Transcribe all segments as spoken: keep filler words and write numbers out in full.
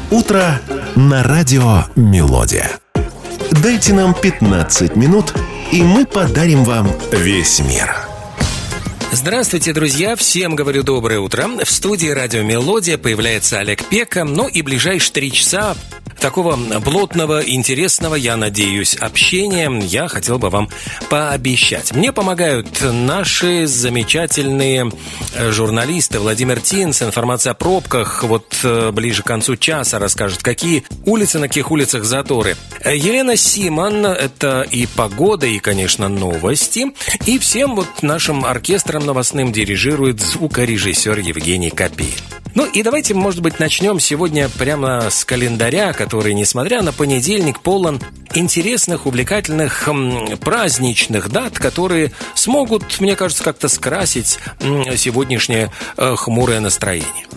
Утро на радио «Мелодия». Дайте нам пятнадцать минут, и мы подарим вам весь мир. Здравствуйте, друзья! Всем говорю доброе утро. В студии радио «Мелодия» появляется Олег Пека. Ну и ближайшие три часа такого плотного, интересного, я надеюсь, общения я хотел бы вам пообещать. Мне помогают наши замечательные журналисты. Владимир Тин с информацией о пробках. Вот ближе к концу часа расскажет, какие улицы, на каких улицах заторы. Елена Симон, это и погода, и, конечно, новости. И всем вот нашим оркестром новостным дирижирует звукорежиссер Евгений Копейн. Ну и давайте, может быть, начнем сегодня прямо с календаря, который, несмотря на понедельник, полон интересных, увлекательных, праздничных дат, которые смогут, мне кажется, как-то скрасить сегодняшнее хмурое настроение.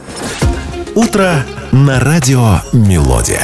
Утро на радио «Мелодия».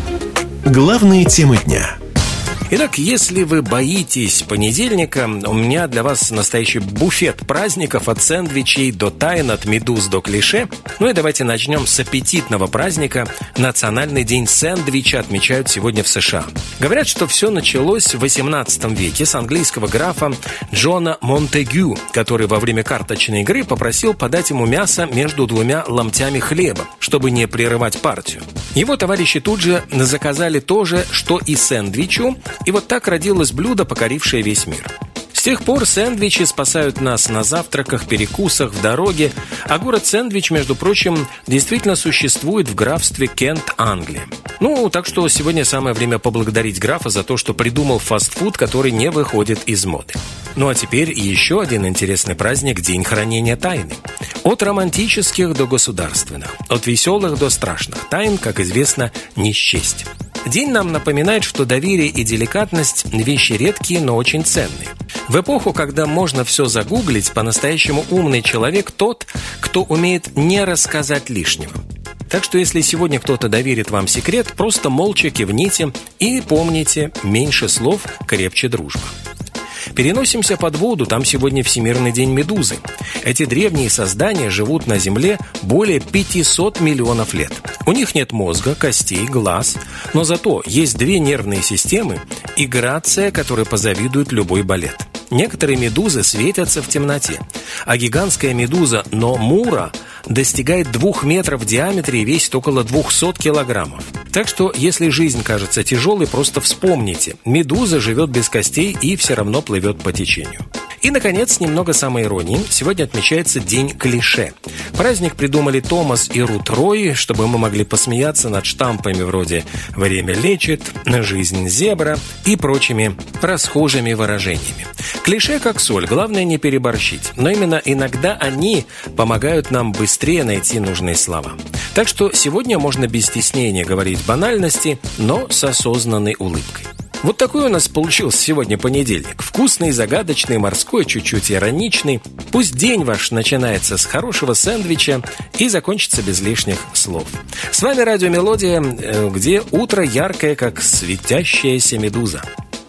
Главные темы дня. Итак, если вы боитесь понедельника, у меня для вас настоящий буфет праздников от сэндвичей до тайн, от медуз до клише. Ну и давайте начнем с аппетитного праздника. Национальный день сэндвича отмечают сегодня в США. Говорят, что все началось в восемнадцатом веке с английского графа Джона Монтегю, который во время карточной игры попросил подать ему мясо между двумя ломтями хлеба, чтобы не прерывать партию. Его товарищи тут же заказали то же, что и сэндвичу, и вот так родилось блюдо, покорившее весь мир. С тех пор сэндвичи спасают нас на завтраках, перекусах, в дороге, а город Сэндвич, между прочим, действительно существует в графстве Кент, Англия. Ну, так что сегодня самое время поблагодарить графа за то, что придумал фастфуд, который не выходит из моды. Ну а теперь еще один интересный праздник – День хранения тайны. От романтических до государственных, от веселых до страшных тайн, как известно, не счесть. День нам напоминает, что доверие и деликатность – вещи редкие, но очень ценные. В эпоху, когда можно все загуглить, по-настоящему умный человек тот, кто умеет не рассказать лишнего. Так что если сегодня кто-то доверит вам секрет, просто молча кивните и помните: меньше слов, крепче дружба. Переносимся под воду, там сегодня Всемирный день медузы. Эти древние создания живут на Земле более пятьсот миллионов лет. У них нет мозга, костей, глаз, но зато есть две нервные системы и грация, которой позавидует любой балет. Некоторые медузы светятся в темноте, а гигантская медуза Номура достигает двух метров в диаметре и весит около двухсот килограммов. Так что, если жизнь кажется тяжелой, просто вспомните: медуза живет без костей и все равно плывет по течению. И, наконец, немного самоиронии. Сегодня отмечается День клише. Праздник придумали Томас и Рут Рой, чтобы мы могли посмеяться над штампами вроде «время лечит», «жизнь зебра» и прочими расхожими выражениями. Клише как соль, главное не переборщить. Но именно иногда они помогают нам быстрее найти нужные слова. Так что сегодня можно без стеснения говорить банальности, но с осознанной улыбкой. Вот такой у нас получился сегодня понедельник. Вкусный, загадочный, морской, чуть-чуть ироничный. Пусть день ваш начинается с хорошего сэндвича и закончится без лишних слов. С вами радио «Мелодия», где утро яркое, как светящаяся медуза.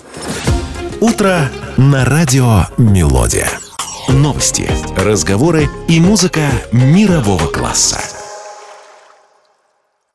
Утро на радио «Мелодия». Новости, разговоры и музыка мирового класса.